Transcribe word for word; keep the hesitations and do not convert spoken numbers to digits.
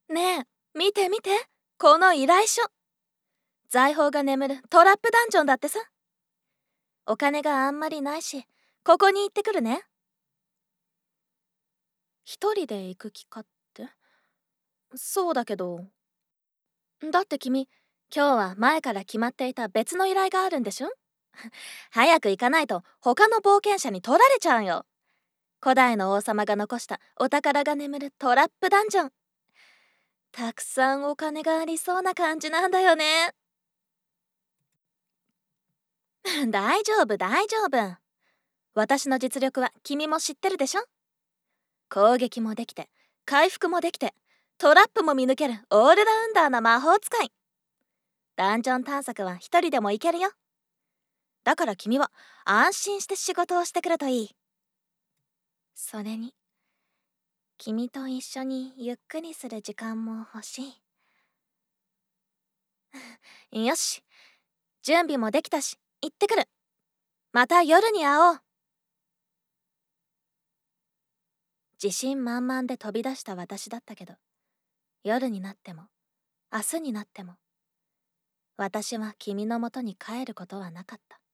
ねえ、見て見て、この依頼書。財宝が眠るトラップダンジョンだってさ。お金があんまりないし、ここに行ってくるね。一人で行く気かって？そうだけど。だって君、今日は前から決まっていた別の依頼があるんでしょ？早く行かないと他の冒険者に取られちゃうよ。古代の王様が残したお宝が眠るトラップダンジョン。たくさんお金がありそうな感じなんだよね。大丈夫大丈夫。私の実力は君も知ってるでしょ？攻撃もできて、回復もできて、トラップも見抜けるオールラウンダーな魔法使い。ダンジョン探索は一人でも行けるよ。だから君は安心して仕事をしてくるといい。それに、君と一緒にゆっくりする時間も欲しい。よし、準備もできたし、行ってくる。また夜に会おう。自信満々で飛び出した私だったけど、夜になっても明日になっても私は君のもとに帰ることはなかった。